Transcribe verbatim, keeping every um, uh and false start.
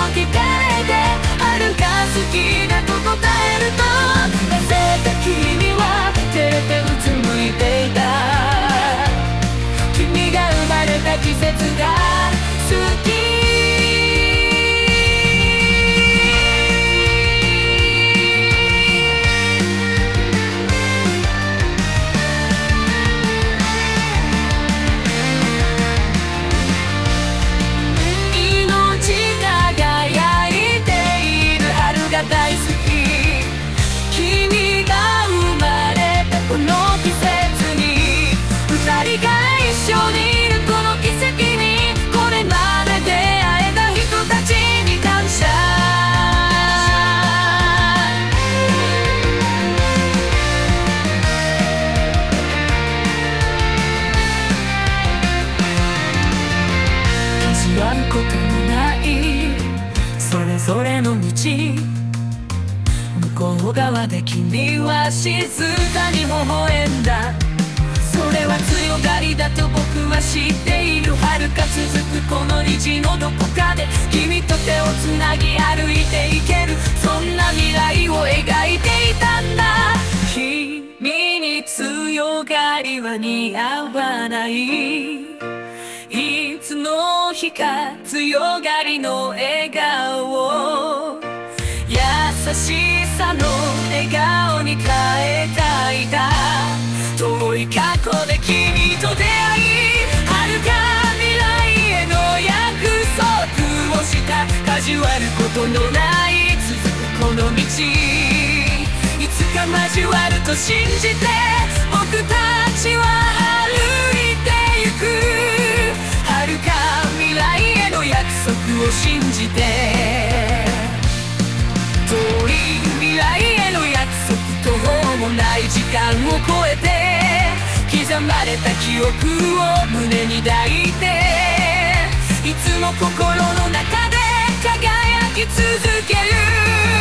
聞かれて春が好きだと答えると、なぜか君は照れてうつむいていた。君が生まれた季節が好き。大好き、君が生まれたこの季節に、二人が一緒にいるこの奇跡に、これまで出会えた人たちに感謝。交わることのないそれぞれの道、向こう側で君は静かに微笑んだ。それは強がりだと僕は知っている。遥か続くこの虹のどこかで君と手をつなぎ歩いていける、そんな未来を描いていたんだ。君に強がりは似合わない、いつの日か強がりの笑顔、優しさの笑顔に変えたいだ。遠い過去で君と出会い、遥か未来への約束をした。交わることのない続くこの道、いつか交わると信じて僕たちは歩いてゆく。遥か未来への約束を信じて、遠い未来への約束、途方もない時間を超えて刻まれた記憶を胸に抱いて、いつも心の中で輝き続ける。